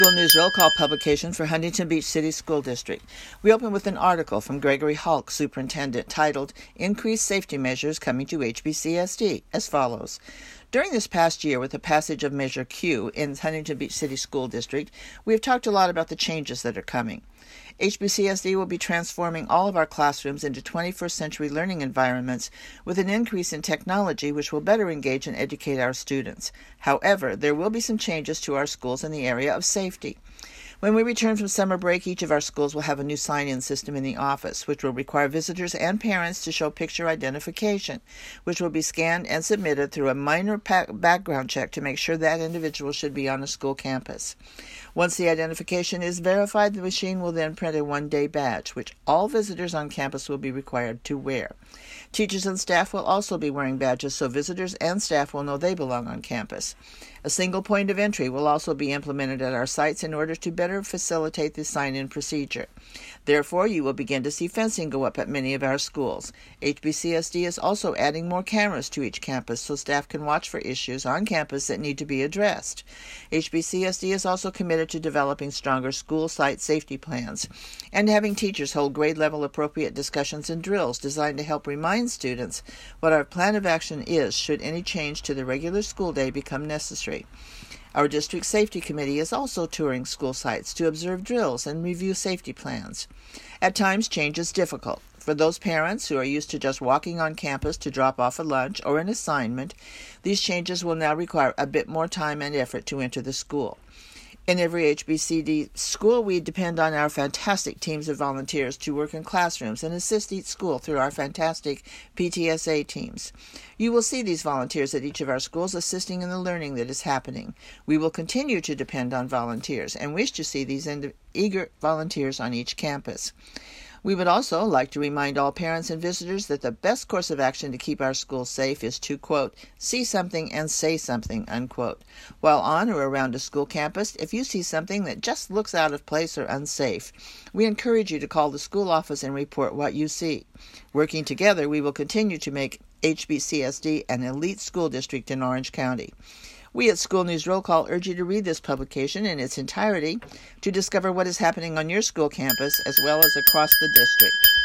School News Roll Call publication for Huntington Beach City School District. We open with an article from Gregory Hulk, Superintendent, titled Increased Safety Measures Coming to HBCSD, as follows. During this past year, with the passage of Measure Q in Huntington Beach City School District, we have talked a lot about the changes that are coming. HBCSD will be transforming all of our classrooms into 21st century learning environments with an increase in technology which will better engage and educate our students. However, there will be some changes to our schools in the area of safety. When we return from summer break, each of our schools will have a new sign-in system in the office, which will require visitors and parents to show picture identification, which will be scanned and submitted through a minor background check to make sure that individual should be on a school campus. Once the identification is verified, the machine will then print a one-day badge, which all visitors on campus will be required to wear. Teachers and staff will also be wearing badges so visitors and staff will know they belong on campus. A single point of entry will also be implemented at our sites in order to better facilitate the sign-in procedure. Therefore, you will begin to see fencing go up at many of our schools. HBCSD is also adding more cameras to each campus so staff can watch for issues on campus that need to be addressed. HBCSD is also committed to developing stronger school site safety plans and having teachers hold grade-level appropriate discussions and drills designed to help remind students what our plan of action is should any change to the regular school day become necessary. Our district safety committee is also touring school sites to observe drills and review safety plans. At times, change is difficult. For those parents who are used to just walking on campus to drop off a lunch or an assignment, these changes will now require a bit more time and effort to enter the school. In every HBCD school, we depend on our fantastic teams of volunteers to work in classrooms and assist each school through our fantastic PTSA teams. You will see these volunteers at each of our schools assisting in the learning that is happening. We will continue to depend on volunteers and wish to see these eager volunteers on each campus. We would also like to remind all parents and visitors that the best course of action to keep our schools safe is to, quote, see something and say something, unquote. While on or around a school campus, if you see something that just looks out of place or unsafe, we encourage you to call the school office and report what you see. Working together, we will continue to make HBCSD an elite school district in Orange County. We at School News Roll Call urge you to read this publication in its entirety to discover what is happening on your school campus as well as across the district.